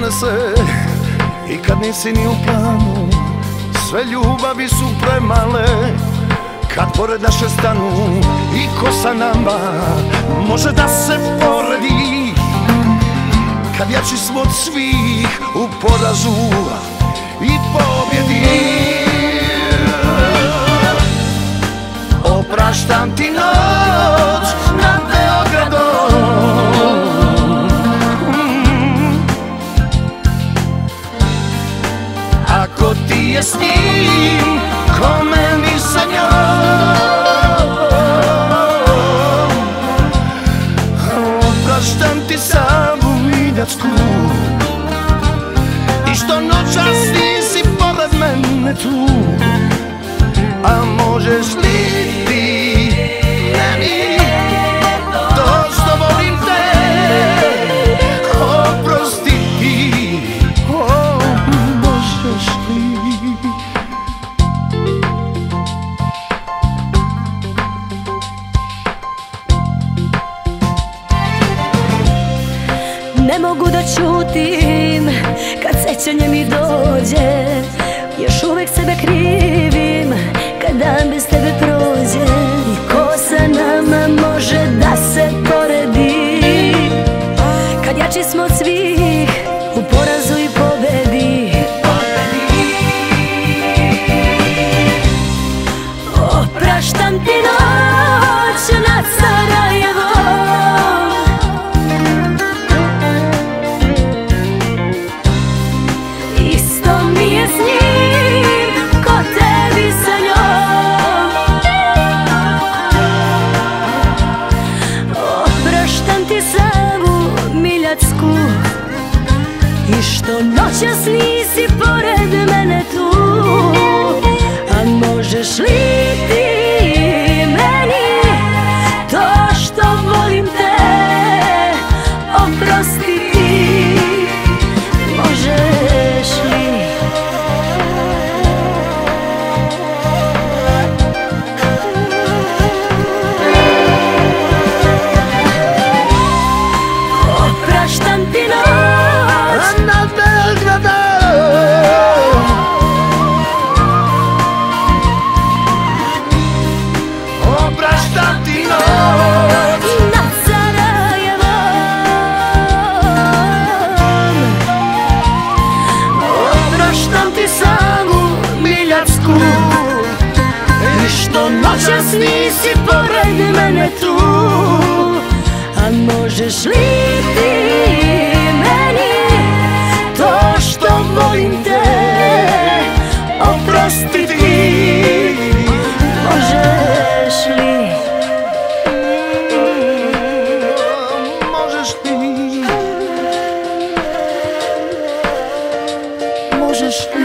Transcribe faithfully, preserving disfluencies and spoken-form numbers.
donese i kad nisi ni u planu, sve ljubavi su premale kad pored naše stanu. I ko sa nama može da se poredi, kad jači smo od svih u porazu i pobjedi. Opraštam ti noć nad Beogradom, ako ti je s njim ko meni sa njom. Opraštam ti samu miljacku i što noćas nisi pored mene tu. A možeš li ti meni to što volim te oprostiti? O, možeš li? Ne mogu da ćutim kad sećanje mi dođe, još uvek sebe krivim kad dan bez tebe prođe. I ko sa nama može da se poredi, kad jači smo od svih u porazu i pobedi. Opraštam ti noć nad Sarajevom, isto mi je s njim ko tebi sa njom. Opraštam ti samu miljacku i što noćas nisi pored mene tu. A možeš li ti meni to što volim te oprostiti? Možeš li? Opraštam ti noć nad Beogradom, opraštam ti noć nad Sarajevom, opraštam ti samu miljacku i što noćas nisi pored mene tu. a možeš li ti meni to što volim te oprostiti? Možeš li? Možeš ti? Možeš li?